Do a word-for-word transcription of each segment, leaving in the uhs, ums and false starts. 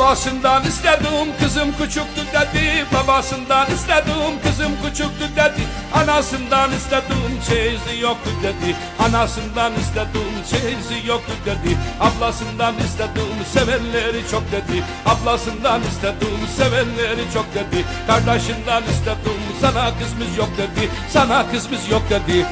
Babasından istedim kızım küçüktü dedi, babasından istedim kızım küçüktü dedi, anasından istedim çeyizi yoktu dedi, anasından istedim çeyizi yoktu dedi, ablasından istedim sevenleri çok dedi, ablasından istedim sevenleri çok dedi, kardeşinden istedim sana kızımız yok dedi, sana kızımız yok dedi.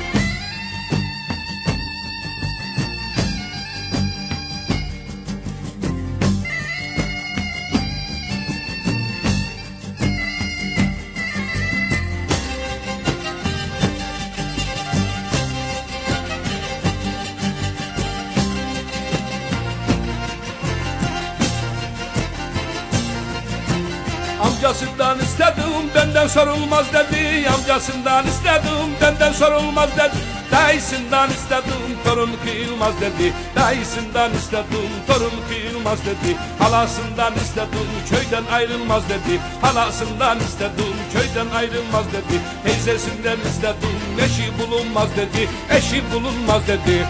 Amcasından istedim benden sorulmaz dedi, amcasından istedim benden sorulmaz dedi, dayısından istedim torun kıyılmaz dedi, dayısından istedim torun kıyılmaz dedi, halasından istedim köyden ayrılmaz dedi, halasından istedim köyden ayrılmaz dedi, teyzesinden istedim eşi bulunmaz dedi, eşi bulunmaz dedi.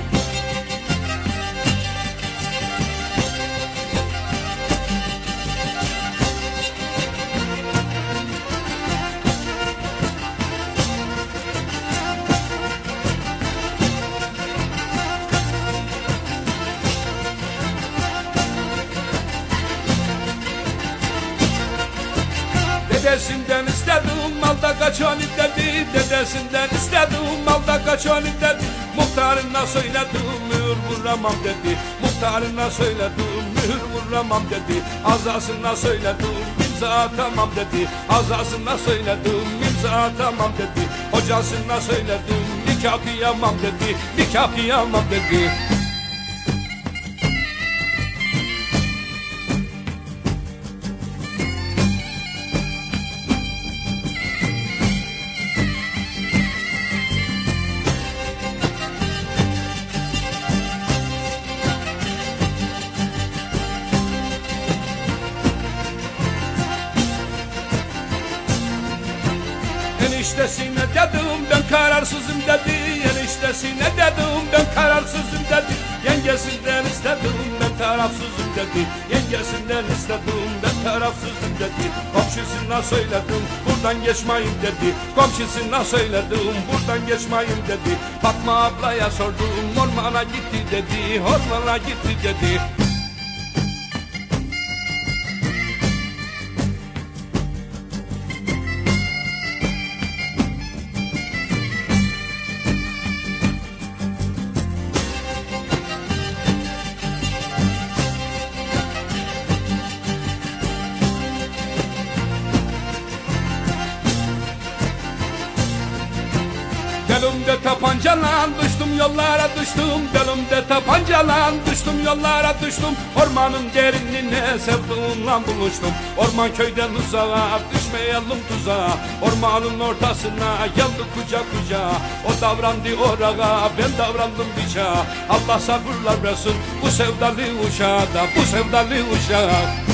Dedesinden istedim malda kaçan dedi, dedesinden istedim malda kaçan dedi, muhtarına söyledim mühür vuramam dedi, muhtarına söyledim mühür vuramam dedi, azasına söyledim imza atamam dedi, azasına söyledim imza atamam dedi, hocasına söyledim nikah kıyamam dedi, nikah kıyamam dedi. Eniştesine dedim ben kararsızım dedi, eniştesine dedim ben kararsızım dedi, yengesinden istedim ben tarafsızım dedi, yengesinden istedim ben tarafsızım dedi, komşusuna söyledim buradan geçmeyin dedi, komşusuna söyledim buradan geçmeyin dedi, Fatma ablaya sordum ormana gitti dedi, ormana gitti dedi. Belimde tapancalan düştüm yollara düştüm, belimde tapancalan düştüm yollara düştüm, ormanın derinliğine sevduğumla buluştum, orman köyden uzağa düşmeyelim tuzağa, ormanın ortasına geldi kucak kucağa, o davrandı orağa ben davrandım bıçağa, Allah sabırlar versin bu sevdalı uşağa da, bu sevdalı uşağa.